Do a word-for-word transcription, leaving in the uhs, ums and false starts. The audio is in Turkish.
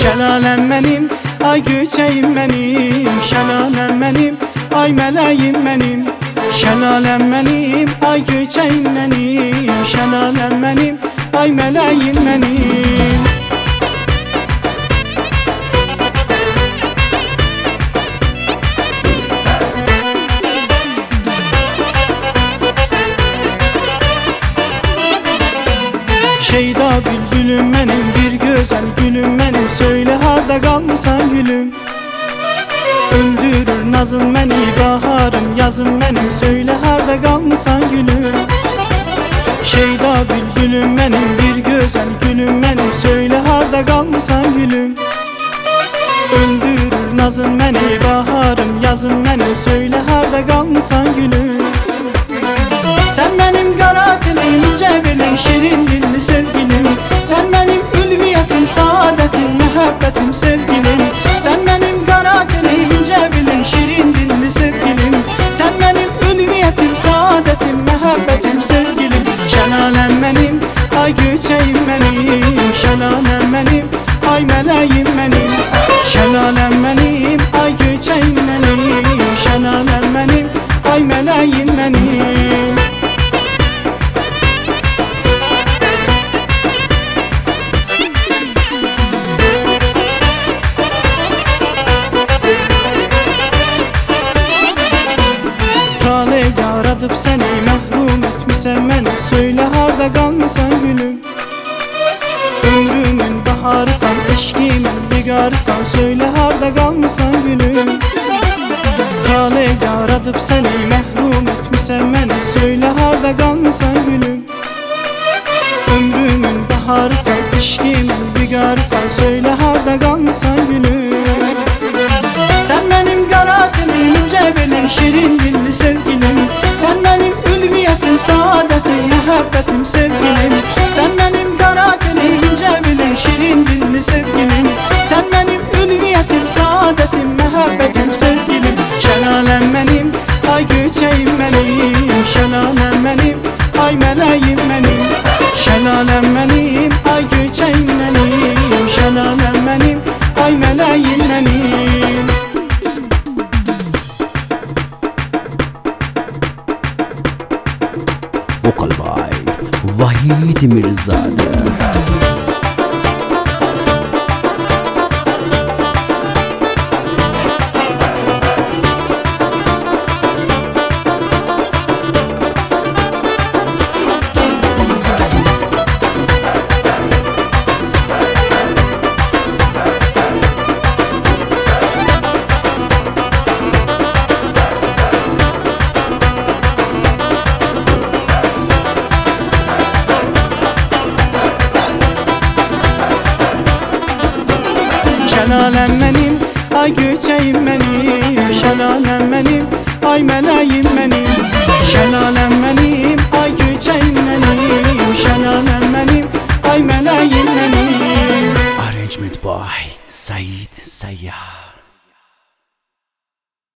Şelalem benim, ay güçeyim benim. Şelalem benim, ay meleğim benim. Şelalem benim, ay güçeyim benim. Şelalem benim, ay meleğim benim. Şeyda bülbülüm benim, bir güzel gülüm benim. Söyle harda kalmışsan gülüm. Öldürür nazın beni, baharım yazım benim. Söyle harda kalmışsan gülüm. Şeyda bülbülüm benim, bir güzel gülüm benim. Söyle harda kalmışsan gülüm. Öldürür nazın beni, baharım yazım benim. Söyle harda kalmışsan gülüm. Sen benim kara dilim, cevilim, şirin dilli sevgilim. Sen benim ülviyetim, saadetim, muhabbetim, sevgilim. Sen benim kara dilim, cevilim, şirin dilli sevgilim. Sen benim ülviyetim, saadetim, muhabbetim, sevgilim. Şelalem benim, ay güçeyim benim. Şelalem benim, ay meleğim benim. Şelalem benim, ay güçeyim benim. Şelalem benim, ay meleğim benim. Yaratıp seni mahrum etmişsen beni. Söyle harda kalmışsan gülüm. Ömrümün baharısan, eşkimin digarısan. Söyle harda kalmışsan gülüm. Kale yaratıp seni mahrum etmişsen beni. Söyle harda kalmışsan gülüm. Ömrümün baharısan, eşkimin digarısan. Söyle harda kalmışsan gülüm. Sen benim kara dilim, cevilim, şirin dilli sevgilim. Sen benim ülviyetim, saadetim, muhabbetim, sevgilim. Sen benim kara dilim, cevilim, şirin dilli sevgilim. Sen benim ülviyetim, saadetim, muhabbetim, sevgilim. Şelalem benim, ay güçeyim benim. Şelalem benim, ay meleğim benim. Şelalem benim, ay güçeyim benim. Şelalem benim, ay meleğim benim. Vokal by Vahid Mirzade. Şelalem benim, ay güçeyim benim. Şelalem benim, ay meleğim benim. Şelalem benim, ay güçeyim benim. Şelalem benim, ay meleğim benim. Arrangement by Said Sayyar.